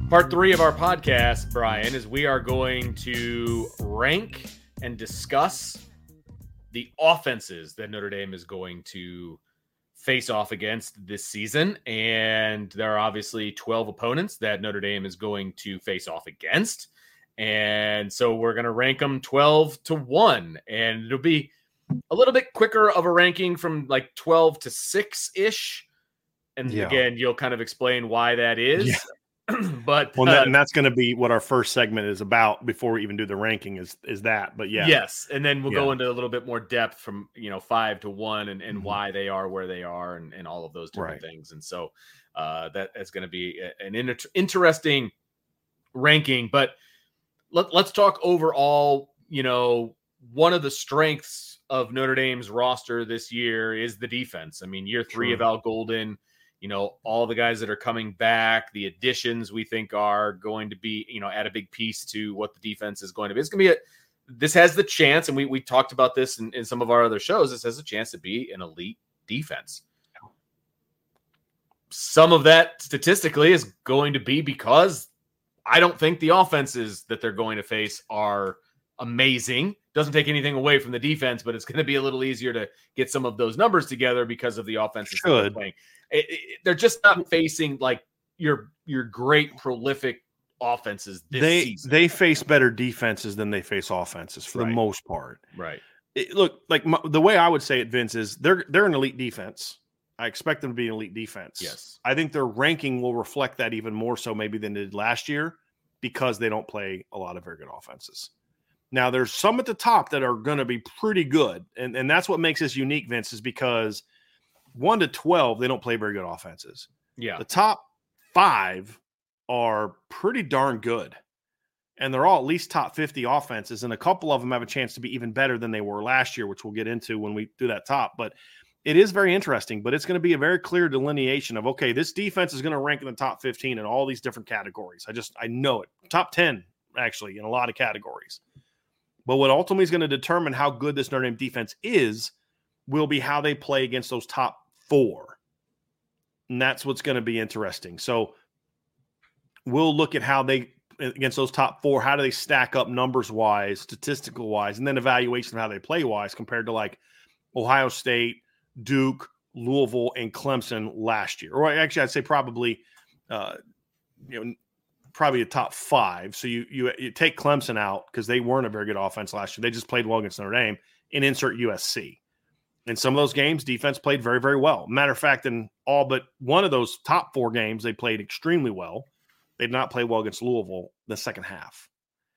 Part 3 of our podcast, Brian, is we are going to rank and discuss the offenses that Notre Dame is going to face off against this season. And there are obviously 12 opponents that Notre Dame is going to face off against. And so we're going to rank them 12-1. And it'll be a little bit quicker of a ranking from like 12 to 6-ish. And again, you'll kind of explain why that is. Yeah. But and that's going to be what our first segment is about before we even do the ranking is that. But yes, and then we'll go into a little bit more depth from 5 to 1 and why they are where they are and all of those different things. And so that is going to be an interesting ranking. But let's talk overall. One of the strengths of Notre Dame's roster this year is the defense. I mean, year 3 of Al Golden. All the guys that are coming back, the additions we think are going to be, add a big piece to what the defense is going to be. It's going to be this has the chance, and we talked about this in some of our other shows, this has a chance to be an elite defense. Some of that statistically is going to be because I don't think the offenses that they're going to face are amazing. Doesn't take anything away from the defense, but it's going to be a little easier to get some of those numbers together because of the offenses that they're playing. They're just not facing like your great prolific offenses this season. They face better defenses than they face offenses for the most part. Right. The way I would say it, Vince, is they're an elite defense. I expect them to be an elite defense. Yes. I think their ranking will reflect that even more so maybe than it did last year because they don't play a lot of very good offenses. Now, there's some at the top that are going to be pretty good, and that's what makes this unique, Vince, is because 1 to 12, they don't play very good offenses. Yeah. The top 5 are pretty darn good, and they're all at least top 50 offenses, and a couple of them have a chance to be even better than they were last year, which we'll get into when we do that top. But it is very interesting, but it's going to be a very clear delineation of, okay, this defense is going to rank in the top 15 in all these different categories. I know it. Top 10, actually, in a lot of categories. But what ultimately is going to determine how good this Notre Dame defense is will be how they play against those top 4. And that's what's going to be interesting. So we'll look at how they, against those top 4, how do they stack up numbers-wise, statistical-wise, and then evaluation of how they play-wise compared to like Ohio State, Duke, Louisville, and Clemson last year. Or actually, I'd say probably probably a top 5. So you take Clemson out because they weren't a very good offense last year. They just played well against Notre Dame, and insert USC. In some of those games, defense played very, very well. Matter of fact, in all but one of those top 4 games, they played extremely well. They did not play well against Louisville the second half.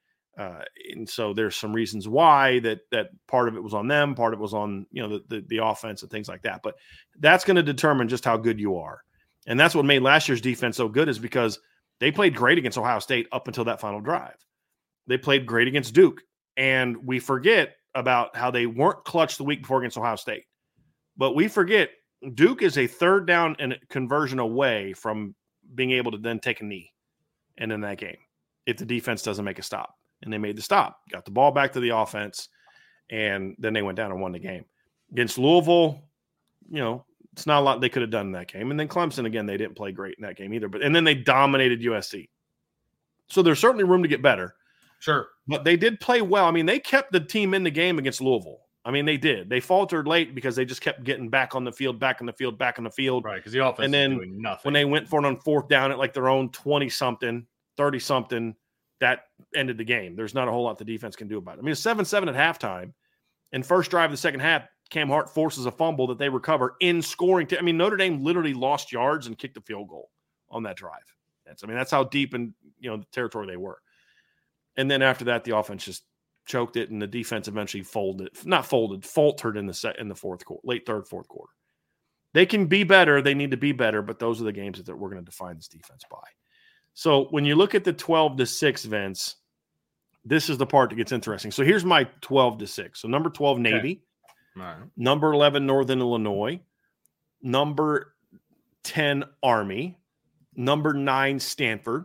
And so there's some reasons why that part of it was on them, part of it was on the offense and things like that. But that's going to determine just how good you are. And that's what made last year's defense so good, is because they played great against Ohio State up until that final drive. They played great against Duke. And we forget about how they weren't clutch the week before against Ohio State. But we forget Duke is a third down and conversion away from being able to then take a knee and in that game if the defense doesn't make a stop. And they made the stop, got the ball back to the offense, and then they went down and won the game. Against Louisville, it's not a lot they could have done in that game. And then Clemson, again, they didn't play great in that game either. And then they dominated USC. So there's certainly room to get better. Sure. But they did play well. I mean, they kept the team in the game against Louisville. I mean, they did. They faltered late because they just kept getting back on the field. Right, because the offense is doing nothing. When they went for it on 4th down at like their own 20-something, 30-something, that ended the game. There's not a whole lot the defense can do about it. I mean, it's 7-7 at halftime. And first drive of the second half, Cam Hart forces a fumble that they recover in scoring. Notre Dame literally lost yards and kicked a field goal on that drive. That's how deep in the territory they were. And then after that, the offense just choked it, and the defense eventually faltered in the fourth quarter, late third, fourth quarter. They can be better. They need to be better, but those are the games that we're going to define this defense by. So when you look at the 12-6, Vince, this is the part that gets interesting. So here's my 12-6. So number 12, Navy. Okay. All right. Number 11, Northern Illinois. Number 10, Army. Number 9, Stanford.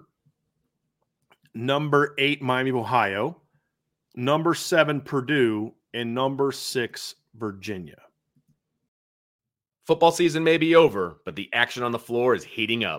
Number 8, Miami of Ohio. Number 7, Purdue. And number 6, Virginia. Football season may be over, but the action on the floor is heating up.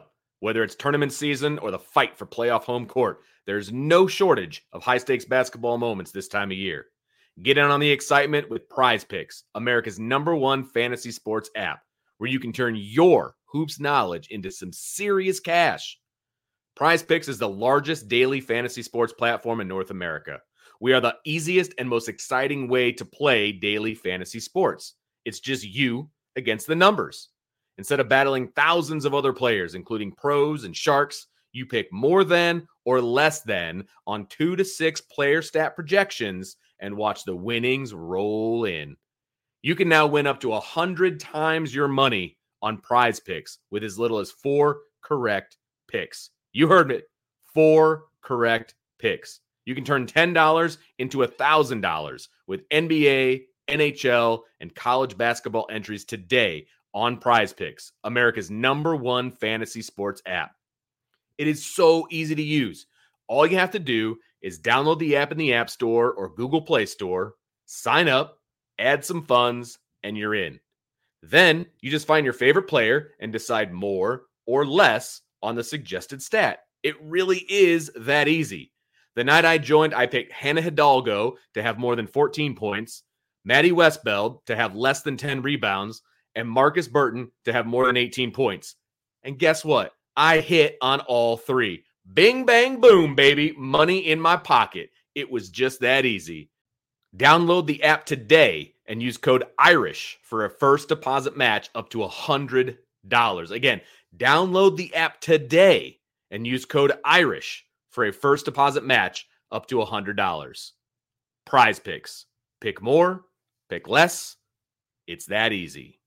Whether it's tournament season or the fight for playoff home court, there's no shortage of high-stakes basketball moments this time of year. Get in on the excitement with Prize Picks, America's #1 fantasy sports app, where you can turn your hoops knowledge into some serious cash. Prize Picks is the largest daily fantasy sports platform in North America. We are the easiest and most exciting way to play daily fantasy sports. It's just you against the numbers. Instead of battling thousands of other players, including pros and sharks, you pick more than or less than on 2 to 6 player stat projections and watch the winnings roll in. You can now win up to 100 times your money on Prize Picks with as little as 4 correct picks. You heard it. 4 correct picks. You can turn $10 into $1,000 with NBA, NHL, and college basketball entries today on Prize Picks, America's #1 fantasy sports app. It is so easy to use. All you have to do is download the app in the App Store or Google Play Store, sign up, add some funds, and you're in. Then you just find your favorite player and decide more or less on the suggested stat. It really is that easy. The night I joined, I picked Hannah Hidalgo to have more than 14 points, Maddie Westbeld to have less than 10 rebounds, and Marcus Burton to have more than 18 points. And guess what? I hit on all 3. Bing, bang, boom, baby. Money in my pocket. It was just that easy. Download the app today and use code IRISH for a first deposit match up to $100. Again, download the app today and use code IRISH for a first deposit match up to $100. Prize Picks. Pick more, pick less. It's that easy.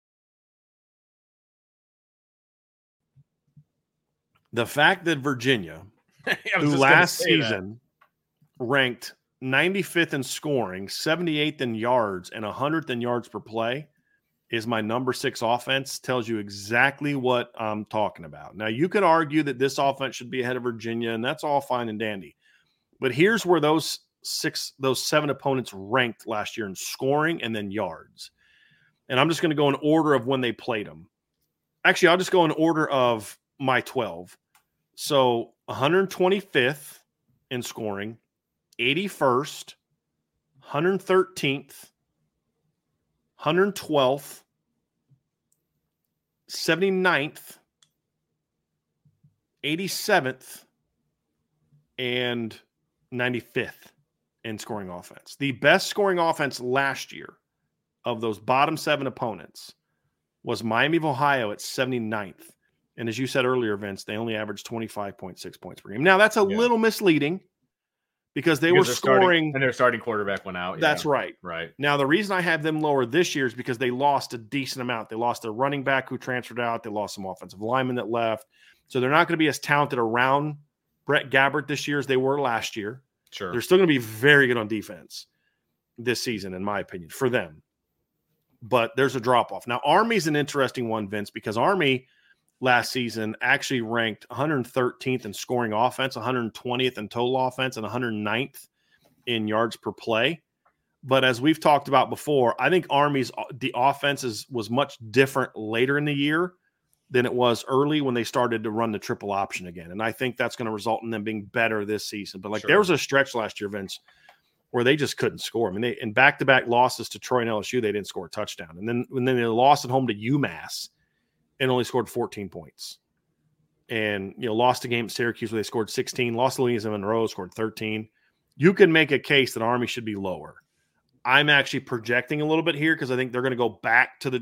The fact that Virginia, who last season ranked 95th in scoring, 78th in yards, and 100th in yards per play, is my number 6 offense, tells you exactly what I'm talking about. Now, you could argue that this offense should be ahead of Virginia, and that's all fine and dandy. But here's where those 7 opponents ranked last year in scoring and then yards. And I'm just going to go in order of when they played them. Actually, I'll just go in order of my 12. So 125th in scoring, 81st, 113th, 112th, 79th, 87th, and 95th in scoring offense. The best scoring offense last year of those bottom 7 opponents was Miami of Ohio at 79th. And as you said earlier, Vince, they only averaged 25.6 points per game. Now, that's a little misleading because they were scoring. And their starting quarterback went out. That's right. Right. Now, the reason I have them lower this year is because they lost a decent amount. They lost their running back who transferred out. They lost some offensive linemen that left. So they're not going to be as talented around Brett Gabbert this year as they were last year. Sure. They're still going to be very good on defense this season, in my opinion, for them. But there's a drop-off. Now, Army's an interesting one, Vince, because Army last season actually ranked 113th in scoring offense, 120th in total offense, and 109th in yards per play. But as we've talked about before, I think Army's the offense was much different later in the year than it was early when they started to run the triple option again. And I think that's going to result in them being better this season. But there was a stretch last year, Vince, where they just couldn't score. I mean, in back-to-back losses to Troy and LSU, they didn't score a touchdown. And then they lost at home to UMass and only scored 14 points. And, lost a game at Syracuse where they scored 16, lost to Louisiana Monroe, scored 13. You can make a case that Army should be lower. I'm actually projecting a little bit here because I think they're going to go back to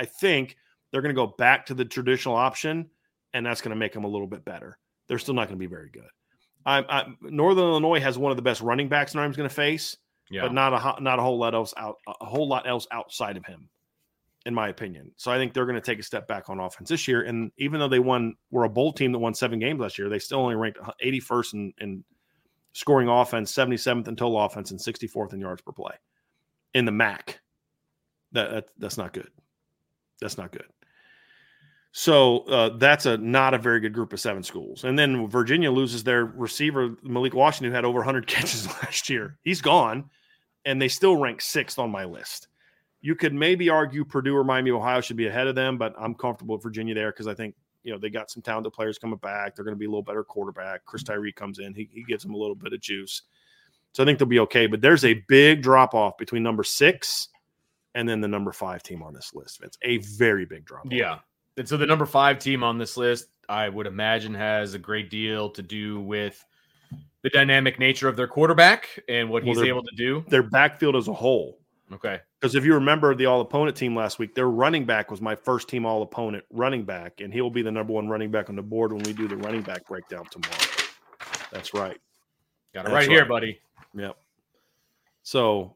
the traditional option, and that's going to make them a little bit better. They're still not going to be very good. Northern Illinois has one of the best running backs Army's going to face, but not a whole lot else outside of him, in my opinion. So I think they're going to take a step back on offense this year. And even though were a bowl team that won 7 games last year, they still only ranked 81st in scoring offense, 77th in total offense, and 64th in yards per play in the MAC. That's not good. That's not good. So that's not a very good group of 7 schools. And then Virginia loses their receiver, Malik Washington, who had over 100 catches last year. He's gone, and they still rank 6th on my list. You could maybe argue Purdue or Miami, Ohio should be ahead of them, but I'm comfortable with Virginia there because I think, they got some talented players coming back. They're going to be a little better quarterback. Chris Tyree comes in. He gives them a little bit of juice. So I think they'll be okay. But there's a big drop-off between number 6 and then the number 5 team on this list. It's a very big drop-off. Yeah. And so the number 5 team on this list, I would imagine, has a great deal to do with the dynamic nature of their quarterback and what he's able to do. Their backfield as a whole. Okay. Because if you remember the all-opponent team last week, their running back was my first team all-opponent running back, and he'll be the number 1 running back on the board when we do the running back breakdown tomorrow. That's right. Got it right here, buddy. Yep. So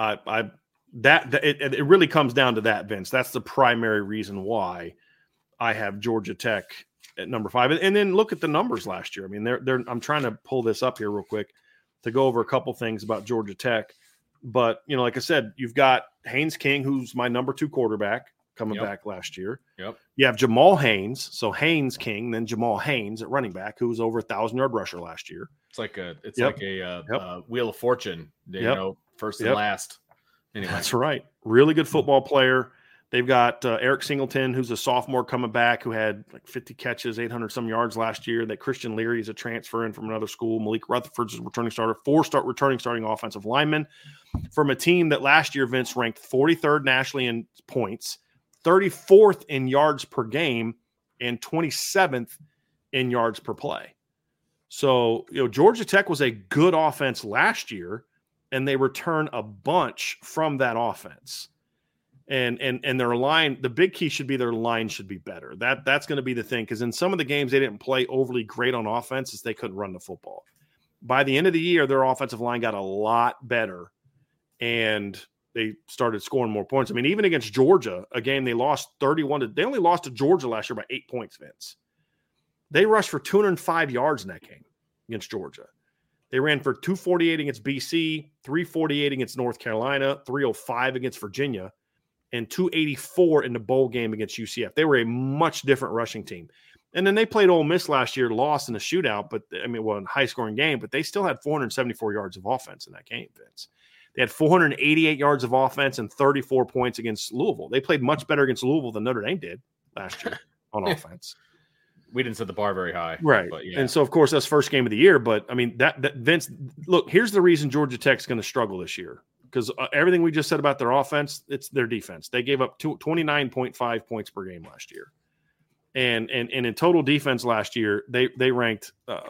it really comes down to that, Vince. That's the primary reason why I have Georgia Tech at number 5. And then look at the numbers last year. I mean, I'm trying to pull this up here real quick to go over a couple things about Georgia Tech. But, like I said, you've got Haynes King, who's my number 2 quarterback coming back last year. Yep. You have Jamal Haynes. So Haynes King, then Jamal Haynes at running back, who was over 1,000-yard rusher last year. It's like a Wheel of Fortune, first and last. Anyway. That's right. Really good football player. They've got Eric Singleton, who's a sophomore coming back, who had like 50 catches, 800-some yards last year. That Christian Leary is a transfer in from another school. Malik Rutherford's a returning starter. 4 starting offensive linemen from a team that last year, Vince, ranked 43rd nationally in points, 34th in yards per game, and 27th in yards per play. So, Georgia Tech was a good offense last year, and they return a bunch from that offense. And their line, the big key should be their line should be better. That's going to be the thing, because in some of the games they didn't play overly great on offense as they couldn't run the football. By the end of the year, their offensive line got a lot better, and they started scoring more points. I mean, even against Georgia, a game they lost 31 they only lost to Georgia last year by 8 points, Vince. They rushed for 205 yards in that game against Georgia. They ran for 248 against BC, 348 against North Carolina, 305 against Virginia, and 284 in the bowl game against UCF. They were a much different rushing team. And then they played Ole Miss last year, lost in a shootout, in a high-scoring game, but they still had 474 yards of offense in that game, Vince. They had 488 yards of offense and 34 points against Louisville. They played much better against Louisville than Notre Dame did last year on offense. We didn't set the bar very high. Right. But yeah. And so, of course, that's first game of the year. But, I mean, that Vince, look, here's the reason Georgia Tech's going to struggle this year. Because everything we just said about their offense, it's their defense. They gave up 29.5 points per game last year. And in total defense last year, they ranked,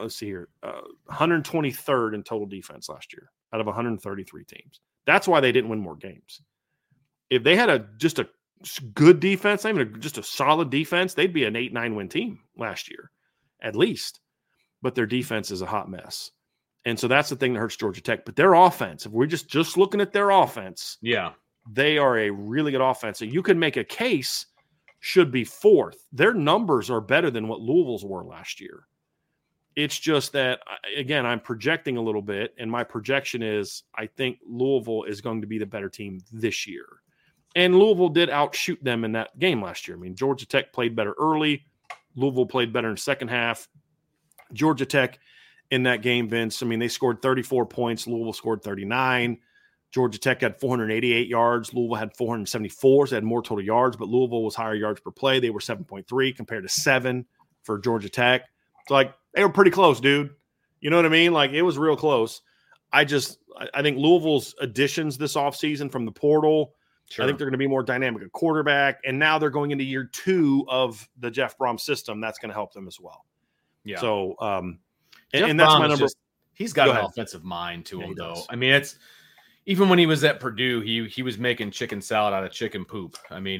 123rd in total defense last year out of 133 teams. That's why they didn't win more games. If they had just a good defense, just a solid defense, they'd be an 8-9 win team last year, at least. But their defense is a hot mess. And so that's the thing that hurts Georgia Tech. But their offense, if we're just looking at their offense, they are a really good offense. So you can make a case should be 4th. Their numbers are better than what Louisville's were last year. It's just that, again, I'm projecting a little bit, and my projection is I think Louisville is going to be the better team this year. And Louisville did outshoot them in that game last year. I mean, Georgia Tech played better early. Louisville played better in the second half. Georgia Tech in that game, Vince, I mean, they scored 34 points. Louisville scored 39. Georgia Tech had 488 yards. Louisville had 474, so they had more total yards, but Louisville was higher yards per play. They were 7.3 compared to 7 for Georgia Tech. So, they were pretty close, dude. You know what I mean? It was real close. I think Louisville's additions this offseason from the portal, I think they're going to be more dynamic at quarterback, and now they're going into year 2 of the Jeff Brom system. That's going to help them as well. Yeah. So, and that's my number. He's got an offensive mind to him, though. I mean, it's even when he was at Purdue, he was making chicken salad out of chicken poop. I mean,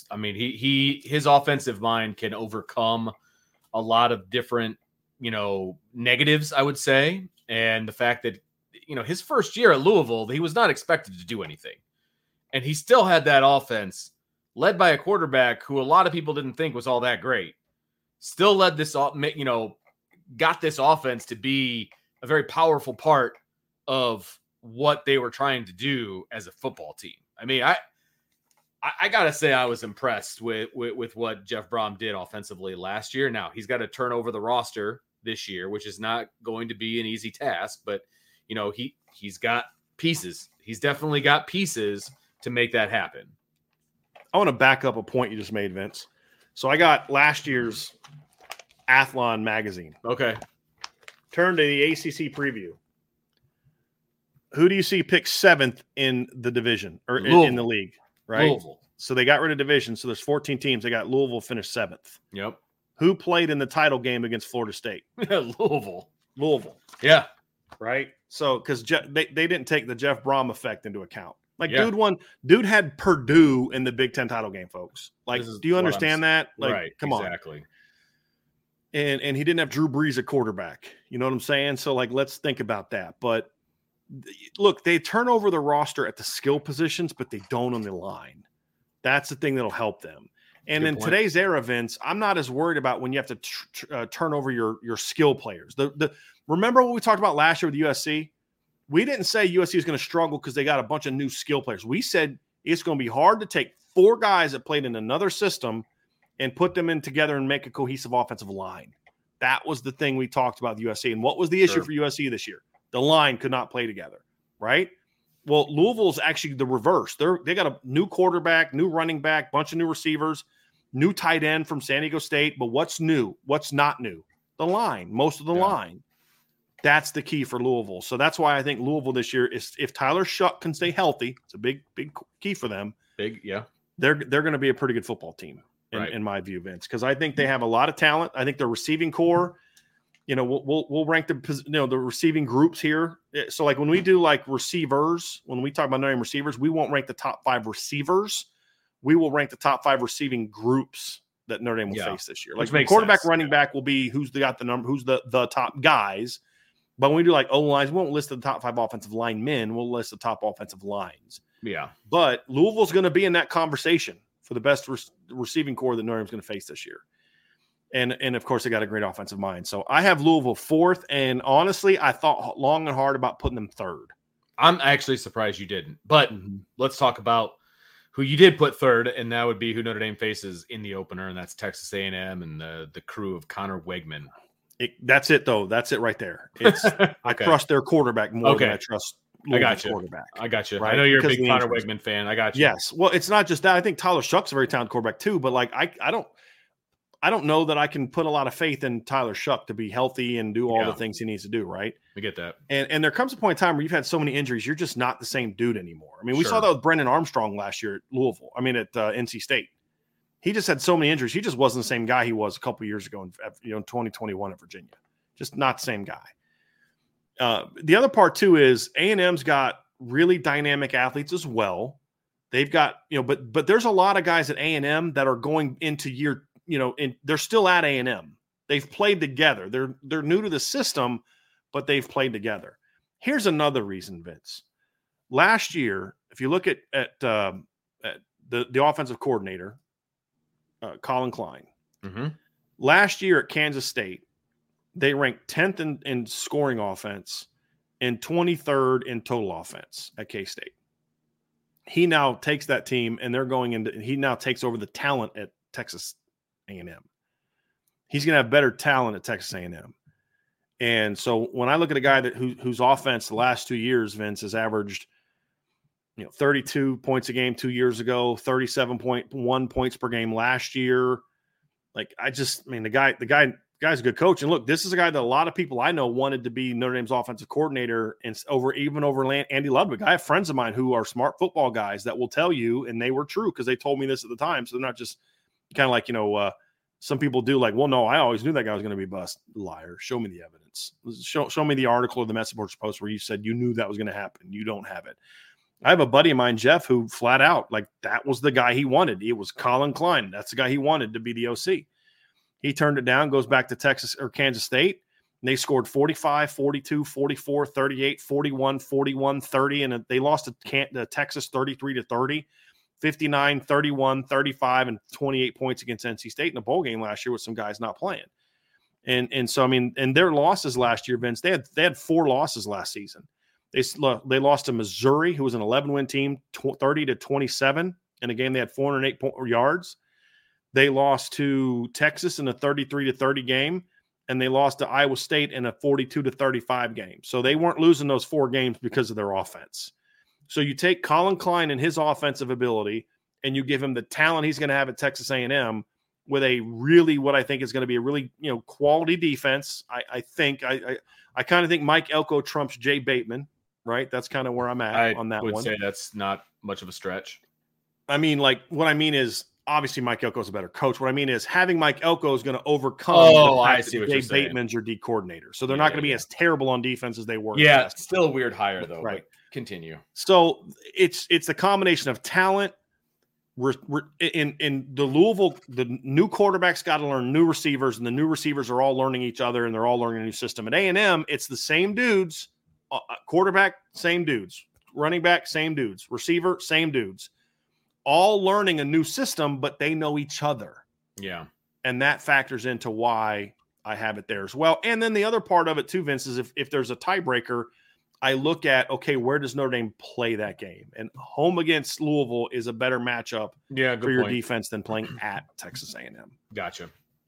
his offensive mind can overcome a lot of different, negatives, I would say. And the fact that, his first year at Louisville, he was not expected to do anything. And he still had that offense led by a quarterback who a lot of people didn't think was all that great. Still led this, got this offense to be a very powerful part of what they were trying to do as a football team. I mean, I got to say I was impressed with what Jeff Brom did offensively last year. Now, he's got to turn over the roster this year, which is not going to be an easy task, but, he's got pieces. He's definitely got pieces to make that happen. I want to back up a point you just made, Vince. So I got last year's Athlon magazine. Okay. Turn to the ACC preview. Who do you see pick 7th in the division or in the league? Right. Louisville. So they got rid of division. So there's 14 teams. They got Louisville finished 7th. Yep. Who played in the title game against Florida State? Louisville. Yeah. Right. So because they didn't take the Jeff Brom effect into account. Like dude had Purdue in the Big Ten title game, folks. Like, do you understand that? Like, right. Come on. Exactly. And he didn't have Drew Brees at quarterback. You know what I'm saying? So like, let's think about that. But look, they turn over the roster at the skill positions, but they don't on the line. That's the thing that'll help them. And in today's era, Vince, I'm not as worried about when you have to turn over your skill players. Remember what we talked about last year with USC? We didn't say USC is going to struggle because they got a bunch of new skill players. We said it's going to be hard to take 4 guys that played in another system and put them in together and make a cohesive offensive line. That was the thing we talked about with USC. And what was the issue for USC this year? The line could not play together, right? Well, Louisville's actually the reverse. They got a new quarterback, new running back, bunch of new receivers, new tight end from San Diego State. But what's new? What's not new? The line, most of the line. That's the key for Louisville. So that's why I think Louisville this year is, if Tyler Shuck can stay healthy, it's a big key for them. They're going to be a pretty good football team in my view, Vince, because I think they have a lot of talent. I think their receiving core, we'll rank the receiving groups here. So like when we do like receivers, when we talk about Notre Dame receivers, we won't rank the top 5 receivers. We will rank the top 5 receiving groups that Notre Dame will face this year. Like the quarterback, running back will be who's got the number, who's the top guys. But when we do like O-lines, we won't list the top 5 offensive linemen. We'll list the top offensive lines. Yeah. But Louisville's going to be in that conversation for the best receiving core that Notre Dame's going to face this year. And of course, they got a great offensive mind. So I have Louisville 4th. And honestly, I thought long and hard about putting them 3rd. I'm actually surprised you didn't. But let's talk about who you did put 3rd, and that would be who Notre Dame faces in the opener, and that's Texas A&M and the crew of Connor Wegman. That's it, though. That's it right there. I trust their quarterback more than I trust Louisville's quarterback. I got you. Right? I know you're a big Connor Wegman fan. I got you. Yes. Well, it's not just that. I think Tyler Shuck's a very talented quarterback too, but like I don't know that I can put a lot of faith in Tyler Shuck to be healthy and do all the things he needs to do, right? I get that. And there comes a point in time where you've had so many injuries, you're just not the same dude anymore. I mean, we saw that with Brennan Armstrong last year at at NC State. He just had so many injuries. He just wasn't the same guy he was a couple of years ago in 2021 at Virginia. Just not the same guy. The other part too is A&M's got really dynamic athletes as well. They've got, but there's a lot of guys at A&M that are going into they're still at A&M. They've played together. They're new to the system, but they've played together. Here's another reason, Vince. Last year, if you look at the offensive coordinator, Colin Klein, last year at Kansas State, they ranked 10th in scoring offense and 23rd in total offense at K-State. He now takes that team, and he now takes over the talent at Texas A&M. He's going to have better talent at Texas A&M. And so when I look at a guy whose offense the last 2 years, Vince, has averaged 32 points a game 2 years ago, 37.1 points per game last year. The guy's a good coach. And look, this is a guy that a lot of people I know wanted to be Notre Dame's offensive coordinator and over Andy Ludwig. I have friends of mine who are smart football guys that will tell you, and they were true because they told me this at the time. So they're not just kind of like, some people do like, well, no, I always knew that guy was going to be bust. Liar. Show me the evidence. Show me the article of the Message Post where you said you knew that was going to happen. You don't have it. I have a buddy of mine, Jeff, who flat out, like, that was the guy he wanted. It was Colin Klein. That's the guy he wanted to be the OC. He turned it down, goes back to Texas or Kansas State, and they scored 45, 42, 44, 38, 41, 41, 30, and they lost to Texas 33-30, 59, 31, 35, and 28 points against NC State in a bowl game last year with some guys not playing. And so, I mean, and their losses last year, Vince, they had 4 losses last season. They lost to Missouri, who was an 11-win team, 30-27, in a game they had 408 yards. They lost to Texas in a 33-30 game, and they lost to Iowa State in a 42-35 game. So they weren't losing those 4 games because of their offense. So you take Colin Klein and his offensive ability, and you give him the talent he's going to have at Texas A&M, with a really, what I think is going to be a really, quality defense. I kind of think Mike Elko trumps Jay Bateman, right? That's kind of where I'm at on that one. I would say that's not much of a stretch. I mean, what I mean is, obviously Mike Elko is a better coach. What I mean is having Mike Elko is going to overcome I see what Jay you're saying. Bateman's your D coordinator. So they're not going to be as terrible on defense as they were. Yeah, still a weird hire though. Right. Continue. So it's a combination of talent. We're in the Louisville, the new quarterback's got to learn new receivers, and the new receivers are all learning each other, and they're all learning a new system. At A&M, it's the same dudes. Quarterback, same dudes. Running back, same dudes. Receiver, same dudes. All learning a new system, but they know each other. Yeah. And that factors into why I have it there as well. And then the other part of it too, Vince, is if there's a tiebreaker, I look at, okay, where does Notre Dame play that game? And home against Louisville is a better matchup for your defense than playing at Texas A&M. Gotcha.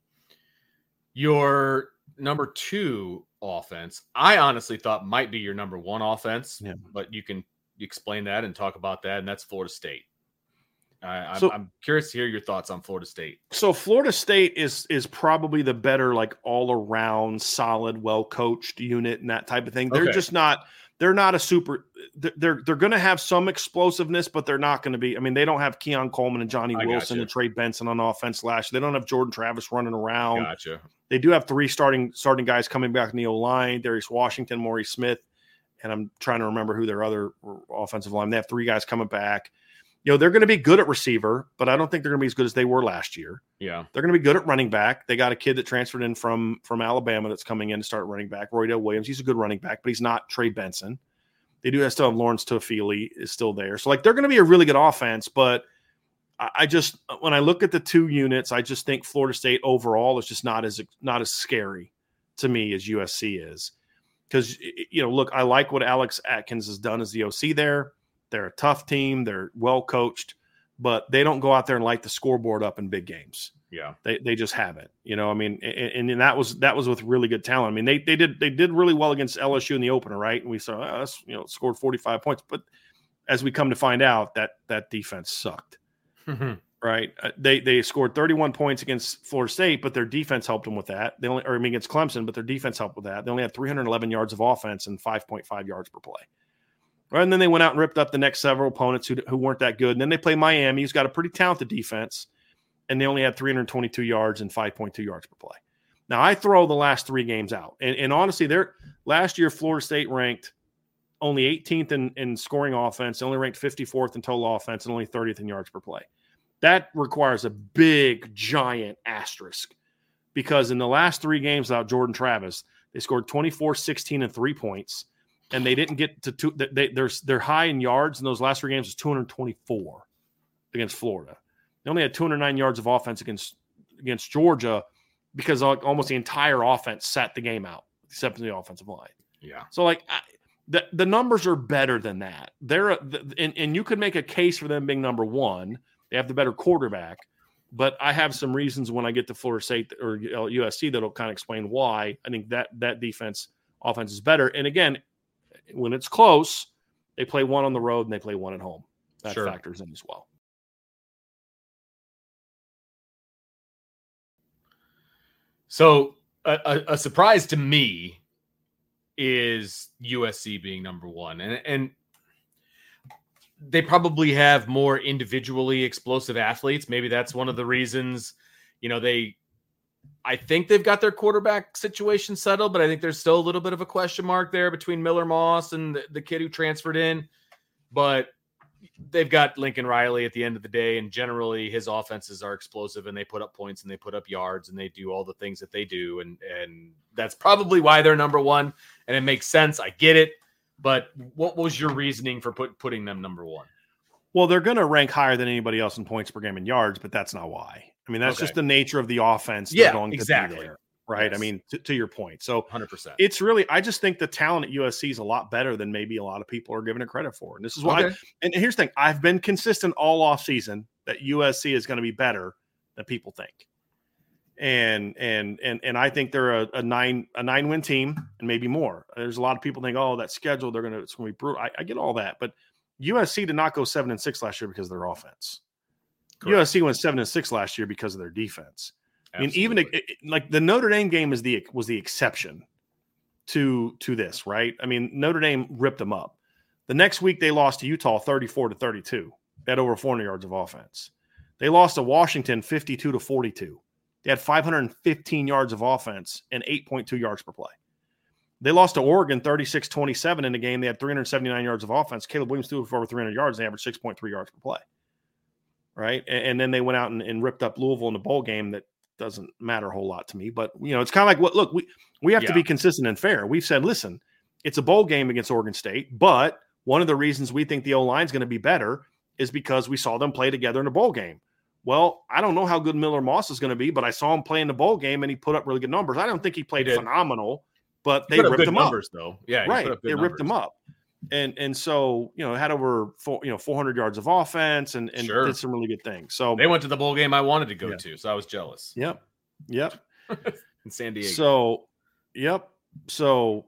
Your number 2 offense, I honestly thought might be your number 1 offense, but you can explain that and talk about that, and that's Florida State. I'm curious to hear your thoughts on Florida State. So Florida State is probably the better, like, all-around, solid, well-coached unit and that type of thing. They're just not – they're not a super – they're going to have some explosiveness, but they're not going to be – I mean, they don't have Keon Coleman and Johnny Wilson and Trey Benson on offense last year. They don't have Jordan Travis running around. Gotcha. They do have 3 starting guys coming back in the O-line, Darius Washington, Maurice Smith, and I'm trying to remember who their other offensive line. They have 3 guys coming back. They're going to be good at receiver, but I don't think they're going to be as good as they were last year. Yeah. They're going to be good at running back. They got a kid that transferred in from Alabama that's coming in to start running back, Roydell Williams. He's a good running back, but he's not Trey Benson. They do still have Lawrence Toafili is still there. So, they're going to be a really good offense, but I just, when I look at the 2 units, I just think Florida State overall is just not as scary to me as USC is. Because, look, I like what Alex Atkins has done as the OC there. They're a tough team. They're well coached, but they don't go out there and light the scoreboard up in big games. Yeah, they just haven't. I mean, and that was with really good talent. I mean, they did really well against LSU in the opener, right? And we saw scored 45 points, but as we come to find out, that defense sucked. Right? They scored 31 points against Florida State, but their defense helped them with that. Against Clemson, but their defense helped with that. They only had 311 yards of offense and 5.5 yards per play. Right, and then they went out and ripped up the next several opponents who weren't that good. And then they play Miami, who's got a pretty talented defense, and they only had 322 yards and 5.2 yards per play. Now, I throw the last 3 games out. And honestly, last year, Florida State ranked only 18th in scoring offense, only ranked 54th in total offense, and only 30th in yards per play. That requires a big, giant asterisk because in the last 3 games without Jordan Travis, they scored 24, 16, and 3 points. And they didn't get to 2. They're high in yards in those last 3 games was 224 against Florida. They only had 209 yards of offense against Georgia because almost the entire offense sat the game out, except in the offensive line. Yeah. So the numbers are better than that. And you could make a case for them being number 1. They have the better quarterback, but I have some reasons when I get to Florida State or USC that'll kind of explain why I think that offense is better. And again, when it's close, they play 1 on the road and they play 1 at home. That factors in as well. So a surprise to me is USC being number 1. And they probably have more individually explosive athletes. Maybe that's one of the reasons, I think they've got their quarterback situation settled, but I think there's still a little bit of a question mark there between Miller Moss and the kid who transferred in. But they've got Lincoln Riley at the end of the day, and generally his offenses are explosive, and they put up points and they put up yards and they do all the things that they do. And that's probably why they're number 1, and it makes sense. I get it. But what was your reasoning for putting them number 1? Well, they're going to rank higher than anybody else in points per game and yards, but that's not why. I mean, that's just the nature of the offense. Yeah, going exactly. To be there, right? Yes. I mean, to your point. So 100%. It's really, I just think the talent at USC is a lot better than maybe a lot of people are giving it credit for. And this is why, and here's the thing, I've been consistent all off season that USC is going to be better than people think. And I think they're a 9-win team and maybe more. There's a lot of people think, oh, that schedule, it's going to be brutal. I get all that, but USC did not go 7-6 last year because of their offense. Correct. USC went 7-6 last year because of their defense. Absolutely. I mean, even like the Notre Dame game was the exception to this, right? I mean, Notre Dame ripped them up. The next week they lost to Utah 34-32 at over 400 yards of offense. They lost to Washington 52-42. They had 515 yards of offense and 8.2 yards per play. They lost to Oregon 36-27 in the game. They had 379 yards of offense. Caleb Williams threw for over 300 yards. They averaged 6.3 yards per play. Right. And then they went out and ripped up Louisville in the bowl game. That doesn't matter a whole lot to me. But, it's kind of like we have to be consistent and fair. We've said, listen, it's a bowl game against Oregon State. But one of the reasons we think the O-line is going to be better is because we saw them play together in a bowl game. Well, I don't know how good Miller Moss is going to be, but I saw him play in the bowl game and he put up really good numbers. I don't think he played phenomenal, but they ripped him up. Though. Yeah, right. They ripped him up. And so, had over 400 yards of offense and did some really good things. So they went to the bowl game I wanted to go to, so I was jealous. Yep. In San Diego. So, yep. So,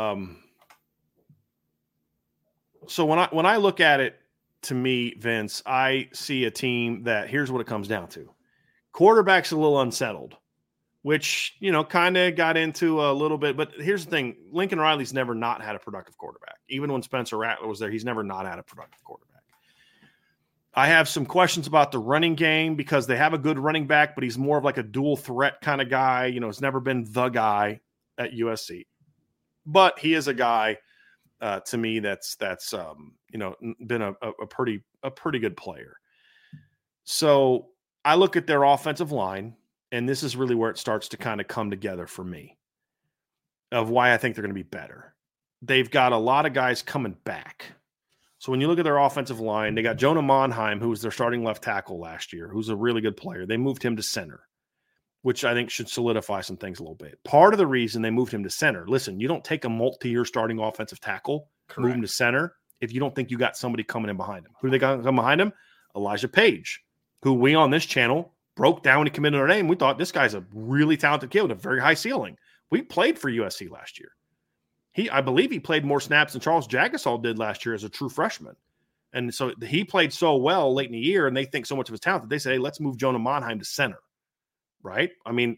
so when I look at it, to me, Vince, I see a team that here's what it comes down to. Quarterback's a little unsettled, which, kind of got into a little bit. But here's the thing. Lincoln Riley's never not had a productive quarterback. Even when Spencer Rattler was there, he's never not had a productive quarterback. I have some questions about the running game because they have a good running back, but he's more of like a dual threat kind of guy. Has never been the guy at USC. But he is a guy to me that's been a pretty good player. So I look at their offensive line, and this is really where it starts to kind of come together for me of why I think they're going to be better. They've got a lot of guys coming back. So when you look at their offensive line, they got Jonah Monheim, who was their starting left tackle last year, who's a really good player. They moved him to center, which I think should solidify some things a little bit. Part of the reason they moved him to center, listen, you don't take a multi-year starting offensive tackle, move him to center, if you don't think you got somebody coming in behind him. Who do they got come behind him? Elijah Page, who we on this channel broke down when he committed Notre Dame. We thought this guy's a really talented kid with a very high ceiling. We played for USC last year. I believe he played more snaps than Charles Jagusah did last year as a true freshman. And so he played so well late in the year, and they think so much of his talent that they say, hey, let's move Jonah Monheim to center. Right? I mean,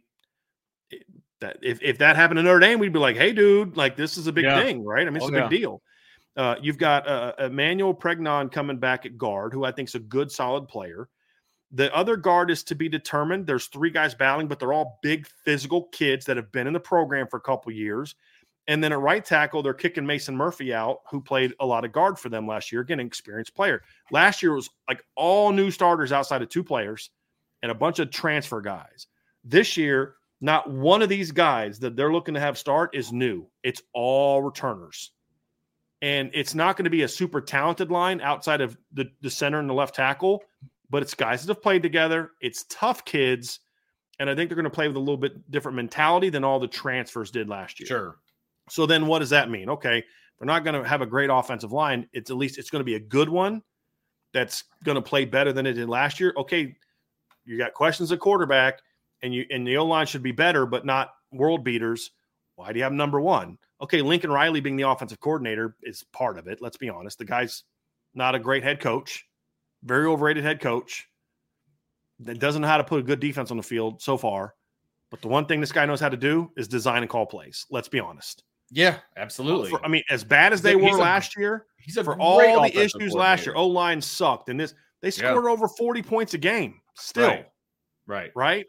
if that happened to Notre Dame, we'd be like, hey, dude, like this is a big thing, right? I mean, it's a big deal. You've got Emmanuel Pregnon coming back at guard, who I think is a good, solid player. The other guard is to be determined. There's 3 guys battling, but they're all big physical kids that have been in the program for a couple years. And then at right tackle, they're kicking Mason Murphy out, who played a lot of guard for them last year. Again, an experienced player. Last year was like all new starters outside of 2 players and a bunch of transfer guys. This year, not one of these guys that they're looking to have start is new. It's all returners. And it's not going to be a super talented line outside of the center and the left tackle, but it's guys that have played together. It's tough kids. And I think they're going to play with a little bit different mentality than all the transfers did last year. Sure. So then what does that mean? Okay, they're not going to have a great offensive line. It's going to be a good one that's going to play better than it did last year. Okay, you got questions at quarterback, and the O-line should be better, but not world beaters. Why do you have number 1? Okay, Lincoln Riley being the offensive coordinator is part of it. Let's be honest. The guy's not a great head coach, very overrated head coach that doesn't know how to put a good defense on the field so far. But the one thing this guy knows how to do is design and call plays. Let's be honest. Yeah, absolutely. As bad as they were last year, for all the issues last year, O-line sucked. And they scored over 40 points a game still. Right.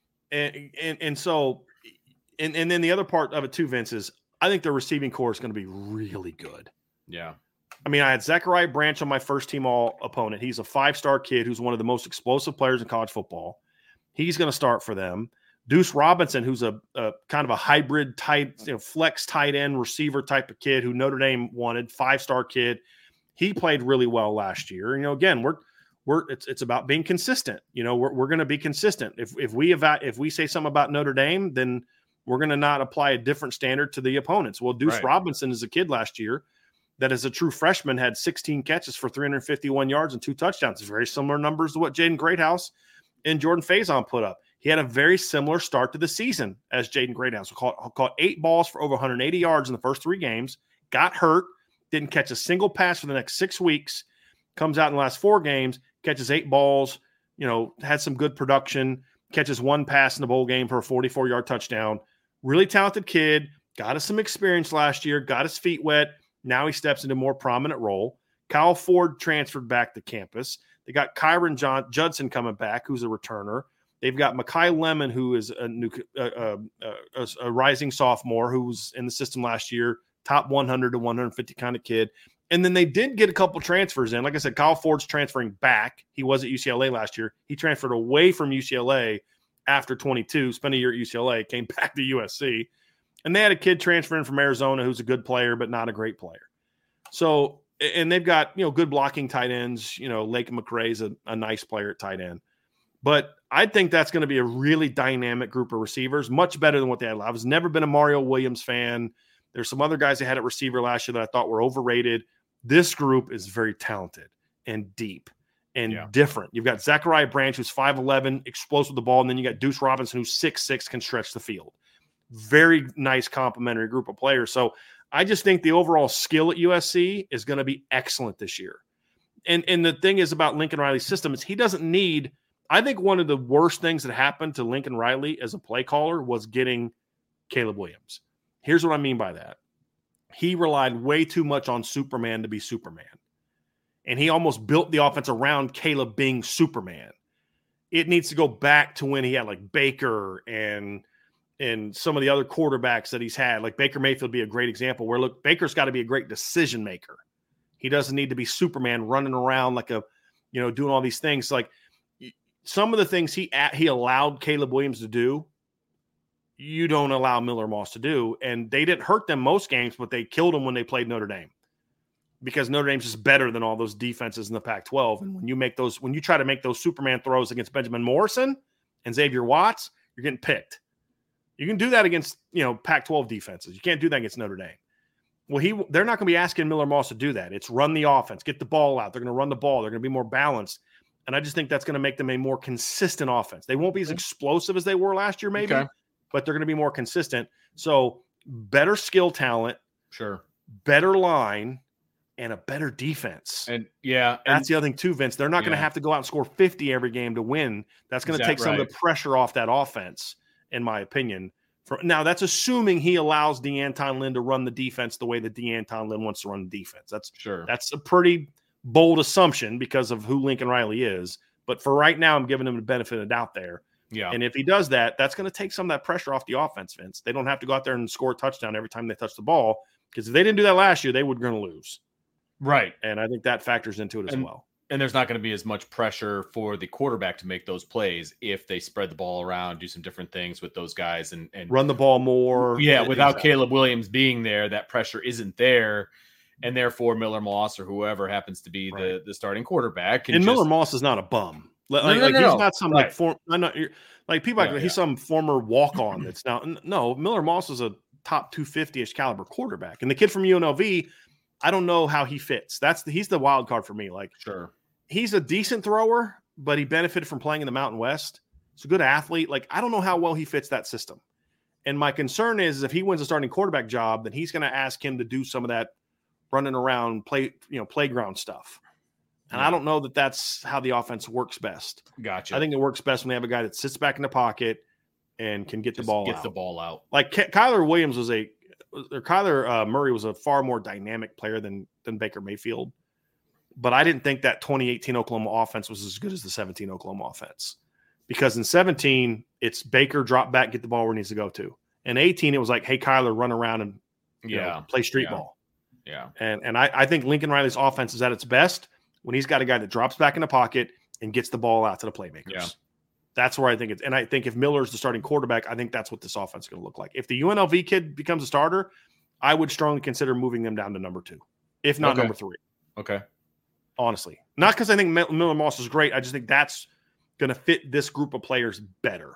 And so then the other part of it too, Vince, is I think their receiving core is going to be really good. Yeah. I mean, I had Zachariah Branch on my first team all opponent. He's a 5-star kid who's one of the most explosive players in college football. He's going to start for them. Deuce Robinson, who's a kind of a hybrid tight, flex tight end receiver type of kid who Notre Dame wanted, 5-star kid. He played really well last year. Again, it's about being consistent. We're going to be consistent. If we say something about Notre Dame, then we're going to not apply a different standard to the opponents. Well, Deuce Robinson is a kid last year that as a true freshman had 16 catches for 351 yards and 2 touchdowns. Very similar numbers to what Jaden Greathouse and Jordan Faison put up. He had a very similar start to the season as Jaden Greathouse. Caught 8 balls for over 180 yards in the first 3 games, got hurt, didn't catch a single pass for the next 6 weeks, comes out in the last 4 games, catches 8 balls had some good production, catches one pass in the bowl game for a 44-yard touchdown. Really talented kid, got us some experience last year, got his feet wet. Now he steps into a more prominent role. Kyle Ford transferred back to campus. They got Kyron Judson coming back, who's a returner. They've got Makai Lemon, who is a rising sophomore who was in the system last year, top 100 to 150 kind of kid. And then they did get a couple transfers in. Like I said, Kyle Ford's transferring back. He was at UCLA last year. He transferred away from UCLA after 22, spent a year at UCLA, came back to USC. And they had a kid transferring from Arizona who's a good player, but not a great player. So, and they've got, good blocking tight ends. Lake McRae's a nice player at tight end. But I think that's going to be a really dynamic group of receivers, much better than what they had. I was never been a Mario Williams fan. There's some other guys they had at receiver last year that I thought were overrated. This group is very talented and deep and different. You've got Zachariah Branch, who's 5'11", explosive with the ball, and then you got Deuce Robinson, who's 6'6", can stretch the field. Very nice complementary group of players. So I just think the overall skill at USC is going to be excellent this year. And the thing is about Lincoln Riley's system is he doesn't need – I think one of the worst things that happened to Lincoln Riley as a play caller was getting Caleb Williams. Here's what I mean by that. He relied way too much on Superman to be Superman. And he almost built the offense around Caleb being Superman. It needs to go back to when he had like Baker and some of the other quarterbacks that he's had. Like Baker Mayfield would be a great example where, look, Baker's got to be a great decision maker. He doesn't need to be Superman running around like doing all these things. Like some of the things he allowed Caleb Williams to do, you don't allow Miller Moss to do. And they didn't hurt them most games, but they killed them when they played Notre Dame because Notre Dame's just better than all those defenses in the Pac-12. And when you try to make those Superman throws against Benjamin Morrison and Xavier Watts, you're getting picked. You can do that against, Pac-12 defenses. You can't do that against Notre Dame. Well, they're not going to be asking Miller Moss to do that. It's run the offense, get the ball out. They're going to run the ball. They're going to be more balanced. And I just think that's going to make them a more consistent offense. They won't be as explosive as they were last year, maybe, but they're going to be more consistent. So better skill talent, sure, better line, and a better defense. And that's the other thing too, Vince. They're not going to have to go out and score 50 every game to win. That's going to take some of the pressure off that offense, in my opinion. Now, that's assuming he allows DeAnton Lynn to run the defense the way that DeAnton Lynn wants to run the defense. That's a pretty bold assumption because of who Lincoln Riley is. But for right now, I'm giving him the benefit of the doubt there. Yeah. And if he does that, that's going to take some of that pressure off the offense, Vince. They don't have to go out there and score a touchdown every time they touch the ball, because if they didn't do that last year, they were going to lose. Right. And I think that factors into it as well. And there's not going to be as much pressure for the quarterback to make those plays if they spread the ball around, do some different things with those guys and run the ball more. Yeah, without Caleb Williams being there, that pressure isn't there. And therefore, Miller Moss or whoever happens to be the starting quarterback. Miller Moss is not a bum. He's not some he's some former walk-on that's now. No, Miller Moss is a top 250-ish caliber quarterback. And the kid from UNLV, I don't know how he fits. He's the wild card for me. Like, sure, he's a decent thrower, but he benefited from playing in the Mountain West. He's a good athlete. Like, I don't know how well he fits that system. And my concern is if he wins a starting quarterback job, then he's going to ask him to do some of that running around playground stuff. And I don't know that that's how the offense works best. Gotcha. I think it works best when they have a guy that sits back in the pocket and can get the ball out. Like Kyler Williams Kyler Murray was a far more dynamic player than Baker Mayfield. But I didn't think that 2018 Oklahoma offense was as good as the 17 Oklahoma offense. Because in 17, it's Baker drop back, get the ball where it needs to go to. In 18, it was like, hey, Kyler, run around and play street ball. Yeah. And I think Lincoln Riley's offense is at its best when he's got a guy that drops back in the pocket and gets the ball out to the playmakers. Yeah. That's where I think it's. And I think if Miller's the starting quarterback, I think that's what this offense is going to look like. If the UNLV kid becomes a starter, I would strongly consider moving them down to number 2, if not number 3. Okay. Honestly. Not because I think Miller Moss is great. I just think that's going to fit this group of players better.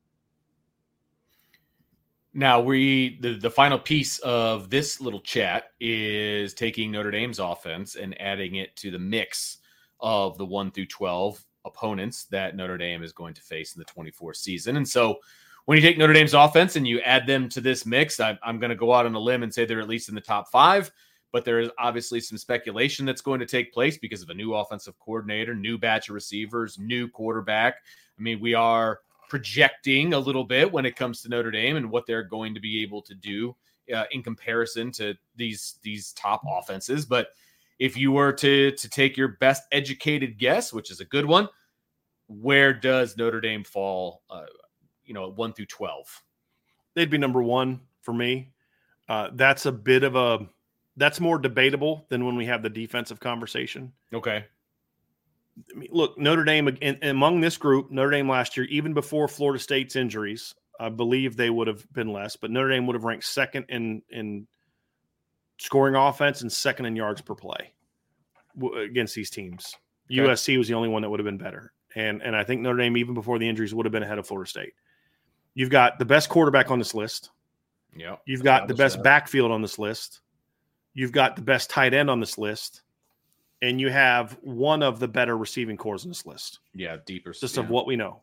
Now, the final piece of this little chat is taking Notre Dame's offense and adding it to the mix of the 1 through 12 opponents that Notre Dame is going to face in the 24 season. And so when you take Notre Dame's offense and you add them to this mix, I'm going to go out on a limb and say they're at least in the top 5, but there is obviously some speculation that's going to take place because of a new offensive coordinator, new batch of receivers, new quarterback. I mean, we are projecting a little bit when it comes to Notre Dame and what they're going to be able to do in comparison to these top offenses. But if you were to take your best educated guess, which is a good one, where does Notre Dame fall, 1 through 12? They'd be number 1 for me. That's that's more debatable than when we have the defensive conversation. Okay. I mean, look, Notre Dame, among this group, Notre Dame last year, even before Florida State's injuries, I believe they would have been less, but Notre Dame would have ranked second in scoring offense and second in yards per play against these teams. Okay. USC was the only one that would have been better. And I think Notre Dame, even before the injuries, would have been ahead of Florida State. You've got the best quarterback on this list. Yeah. You've got the best backfield on this list. You've got the best tight end on this list. And you have one of the better receiving cores on this list. Yeah, deeper. Just of what we know.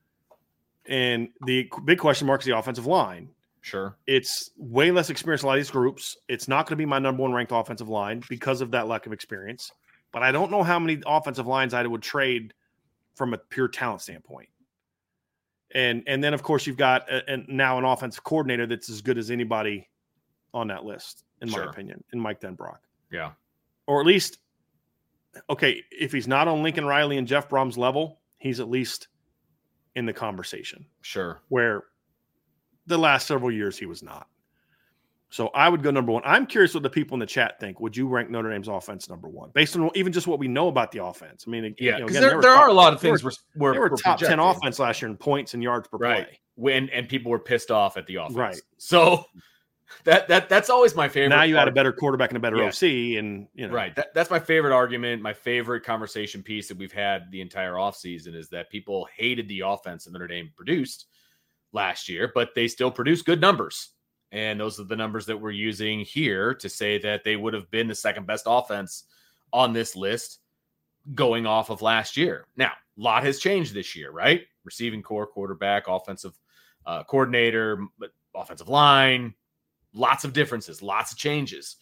And the big question mark is the offensive line. Sure. It's way less experience in a lot of these groups. It's not going to be my number 1 ranked offensive line because of that lack of experience. But I don't know how many offensive lines I would trade from a pure talent standpoint. And then, of course, you've got now an offensive coordinator that's as good as anybody on that list, in my opinion, in Mike Denbrock. Yeah. Or at least, okay, if he's not on Lincoln Riley and Jeff Brom's level, he's at least in the conversation. Sure. Where the last several years he was not. So I would go number 1. I'm curious what the people in the chat think. Would you rank Notre Dame's offense number 1 based on even just what we know about the offense? I mean, yeah, because there are a lot of things they were top 10 offense last year in points and yards per play. And people were pissed off at the offense. Right. So that's always my favorite. Now you had a better quarterback and a better OC, and right. That's my favorite argument. My favorite conversation piece that we've had the entire offseason is that people hated the offense that Notre Dame produced last year, but they still produced good numbers. And those are the numbers that we're using here to say that they would have been the second best offense on this list going off of last year. Now, a lot has changed this year, right? Receiving core, quarterback, offensive coordinator, offensive line, lots of differences, lots of changes.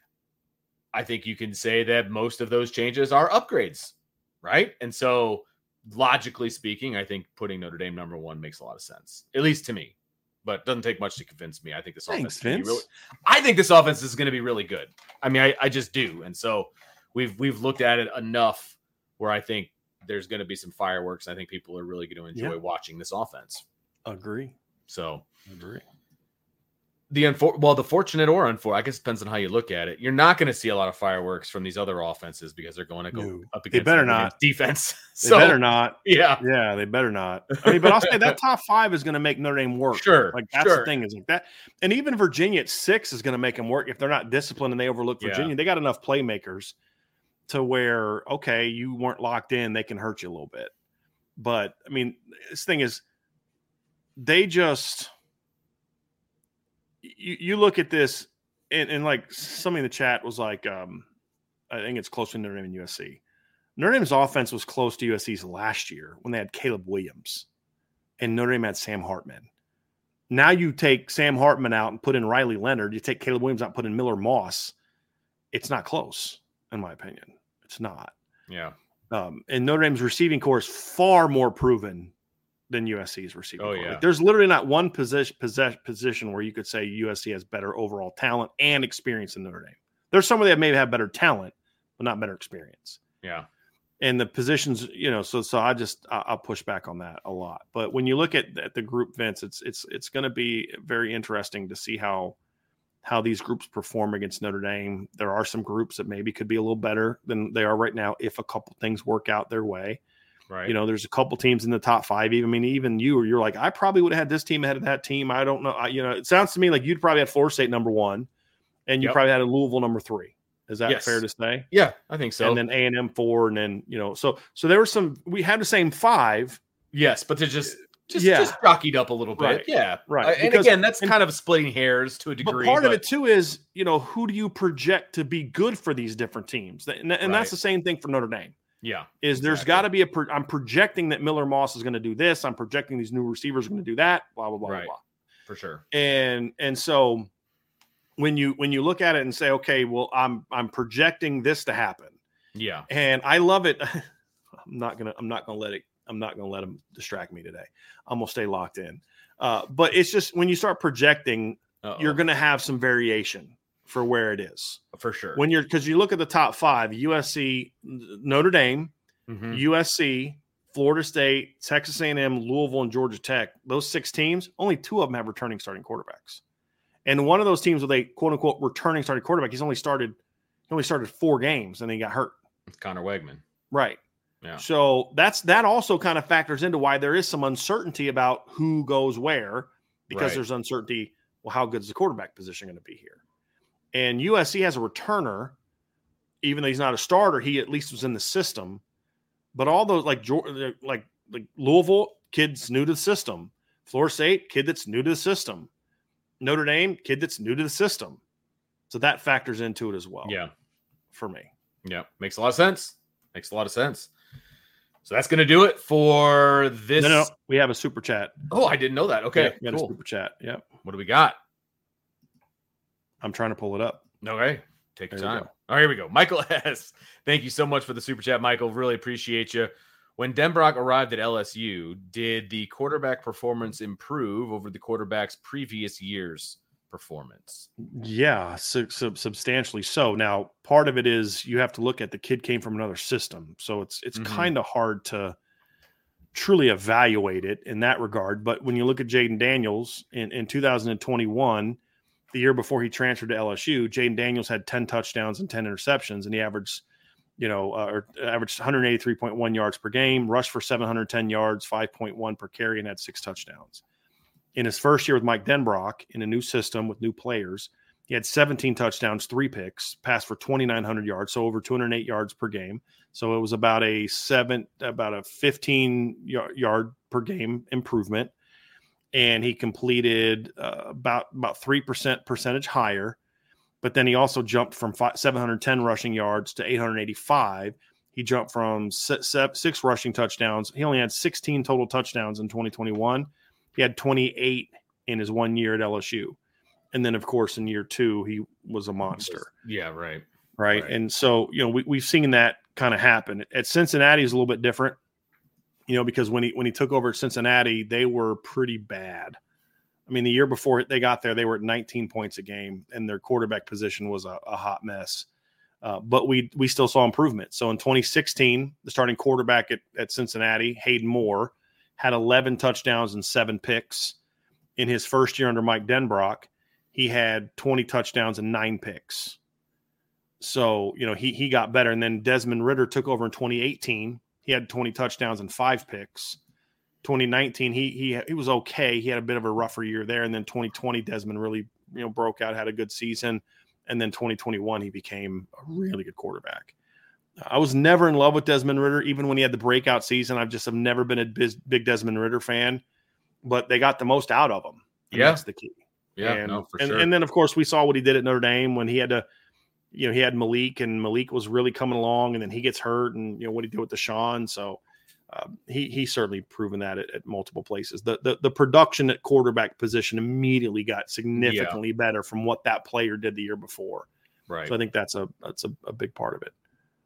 I think you can say that most of those changes are upgrades, right? And so logically speaking, I think putting Notre Dame number 1 makes a lot of sense, at least to me. But it doesn't take much to convince me. I think this offense is going to be really good. I mean, I just do. And so we've looked at it enough where I think there's going to be some fireworks. I think people are really going to enjoy watching this offense. Agree. So agree. The fortunate or unfortunate, I guess it depends on how you look at it. You're not going to see a lot of fireworks from these other offenses because they're going to go up against defense. They better not. Yeah, they better not. I mean, but I'll say that top 5 is going to make Notre Dame work. Sure, like that's the thing is like that, and even Virginia at 6 is going to make them work if they're not disciplined and they overlook Virginia. Yeah. They got enough playmakers to where you weren't locked in, they can hurt you a little bit. But I mean, this thing is, they just. You look at this, and like somebody in the chat was like, I think it's close to Notre Dame and USC. Notre Dame's offense was close to USC's last year when they had Caleb Williams, and Notre Dame had Sam Hartman. Now you take Sam Hartman out and put in Riley Leonard. You take Caleb Williams out and put in Miller Moss. It's not close, in my opinion. It's not. Yeah. And Notre Dame's receiving core is far more proven than USC's receiving core. Yeah. Like, there's literally not one position where you could say USC has better overall talent and experience than Notre Dame. There's some that maybe have better talent, but not better experience. Yeah. And the positions, so I'll push back on that a lot. But when you look at the group, Vince, it's going to be very interesting to see how these groups perform against Notre Dame. There are some groups that maybe could be a little better than they are right now if a couple things work out their way. Right. There's a couple teams in the top 5. Even you're like, I probably would have had this team ahead of that team. I don't know. It sounds to me like you'd probably had Florida State number 1, and you probably had a Louisville number 3. Is that fair to say? Yeah, I think so. And then A&M 4, and then so there were some. We had the same 5. Yes, but they're just jockeyed up a little bit. Right. Yeah, right. And again, that's kind of splitting hairs to a degree. But part of it too is who do you project to be good for these different teams, and that's the same thing for Notre Dame. Yeah, there's got to be I'm projecting that Miller Moss is going to do this. I'm projecting these new receivers are going to do that. Blah blah blah blah. For sure. And so when you look at it and say, okay, well, I'm projecting this to happen. Yeah. And I love it. I'm not gonna let them distract me today. I'm gonna stay locked in. But it's just when you start projecting, you're gonna have some variation for where it is. For sure. Because you look at the top 5, USC, Notre Dame, USC, Florida State, Texas A&M, Louisville, and Georgia Tech. Those 6 teams, only 2 of them have returning starting quarterbacks. And one of those teams with a quote unquote returning starting quarterback, he only started 4 games and then he got hurt. It's Connor Wegman. Right. Yeah. So that also kind of factors into why there is some uncertainty about who goes where, because there's uncertainty. Well, how good is the quarterback position going to be here? And USC has a returner, even though he's not a starter, he at least was in the system. But all those like Louisville, kids new to the system. Florida State, kid that's new to the system. Notre Dame, kid that's new to the system. So that factors into it as well. Yeah. For me. Yeah. Makes a lot of sense. So that's going to do it for this. No. We have a super chat. Oh, I didn't know that. Okay. Yeah, cool. A super chat. Yep. What do we got? I'm trying to pull it up. Okay. Take your time. All right, here we go. Michael S. Thank you so much for the super chat, Michael. Really appreciate you. When Denbrock arrived at LSU, did the quarterback performance improve over the quarterback's previous year's performance? Yeah, substantially so. Now, part of it is you have to look at the kid came from another system. So it's kind of hard to truly evaluate it in that regard. But when you look at Jayden Daniels in 2021, the year before he transferred to LSU, Jayden Daniels had 10 touchdowns and 10 interceptions, and he averaged 183.1 yards per game, rushed for 710 yards, 5.1 per carry, and had 6 touchdowns. In his first year with Mike Denbrock in a new system with new players, he had 17 touchdowns, 3 picks, passed for 2,900 yards, so over 208 yards per game. So it was about a 15 yard per game improvement. And he completed about 3% percentage higher. But then he also jumped from 710 rushing yards to 885. He jumped from 6 rushing touchdowns. He only had 16 total touchdowns in 2021. He had 28 in his 1 year at LSU. And then, of course, in year 2, he was a monster. Yeah, right. And so, we've seen that kind of happen. At Cincinnati is a little bit different. Because when he took over at Cincinnati, they were pretty bad. I mean, the year before they got there, they were at 19 points a game, and their quarterback position was a hot mess. But we still saw improvement. So in 2016, the starting quarterback at Cincinnati, Hayden Moore, had 11 touchdowns and 7 picks. In his first year under Mike Denbrock, he had 20 touchdowns and 9 picks. So, he got better. And then Desmond Ridder took over in 2018. He had 20 touchdowns and 5 picks. 2019, he was okay. He had a bit of a rougher year there. And then 2020, Desmond really, broke out, had a good season. And then 2021, he became a really good quarterback. I was never in love with Desmond Ridder, even when he had the breakout season. I've never been a big Desmond Ridder fan, but they got the most out of him. Yeah. That's the key. Yeah, for sure. And then, of course, we saw what he did at Notre Dame when he had to, he had Malik, and Malik was really coming along, and then he gets hurt, and what he did with Deshaun. So he's certainly proven that at multiple places. The production at quarterback position immediately got significantly better from what that player did the year before. Right. So I think that's a big part of it.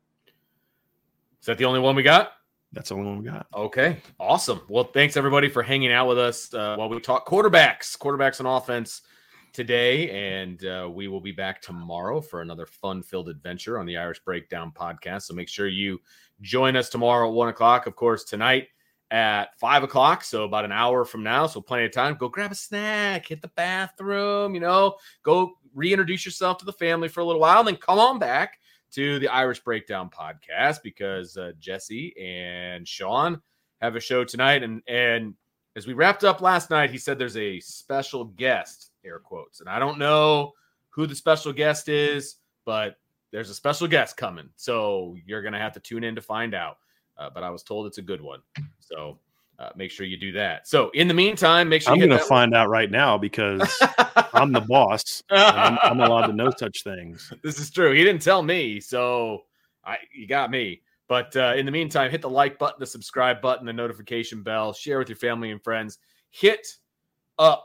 Is that the only one we got? That's the only one we got. Okay, awesome. Well, thanks everybody for hanging out with us while we talk quarterbacks and offense today, and we will be back tomorrow for another fun-filled adventure on the Irish Breakdown podcast. So make sure you join us tomorrow at 1 o'clock. Of course, tonight at 5 o'clock, so about an hour from now, so plenty of time. Go grab a snack, hit the bathroom, go reintroduce yourself to the family for a little while, and then come on back to the Irish Breakdown podcast because Jesse and Sean have a show tonight. And as we wrapped up last night, he said there's a special guest, air quotes. And I don't know who the special guest is, but there's a special guest coming. So you're going to have to tune in to find out. But I was told it's a good one. So make sure you do that. So in the meantime, make sure I'm going to find out right now because I'm the boss. I'm allowed to know such things. This is true. He didn't tell me. So you got me. But in the meantime, hit the like button, the subscribe button, the notification bell, share with your family and friends. Hit up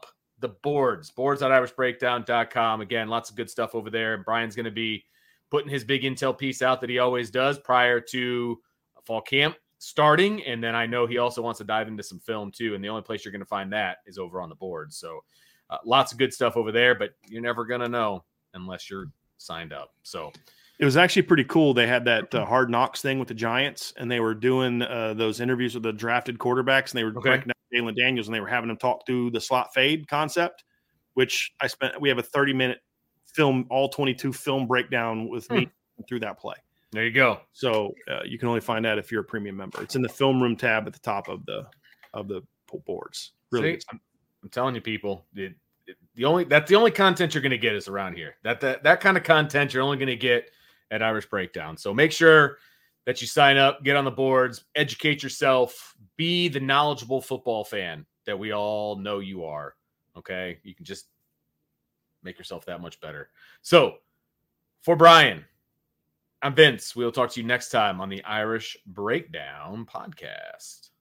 the boards.irishbreakdown.com. Again, lots of good stuff over there. Brian's going to be putting his big intel piece out that he always does prior to fall camp starting. And then I know he also wants to dive into some film too. And the only place you're going to find that is over on the board. So lots of good stuff over there, but you're never going to know unless you're signed up. So it was actually pretty cool. They had that Hard Knocks thing with the Giants, and they were doing those interviews with the drafted quarterbacks, and they were breaking down Jalen Daniels, and they were having them talk through the slot fade concept, which we have a 30-minute film, all 22 film breakdown with me through that play. There you go. So you can only find that if you're a premium member. It's in the film room tab at the top of the boards. Really, I'm telling you, people, that's the only content you're going to get is around here. That kind of content you're only going to get at Irish Breakdown. So make sure that you sign up, get on the boards, educate yourself, be the knowledgeable football fan that we all know you are. Okay, you can just make yourself that much better. So for Brian, I'm Vince. We'll talk to you next time on the Irish Breakdown podcast.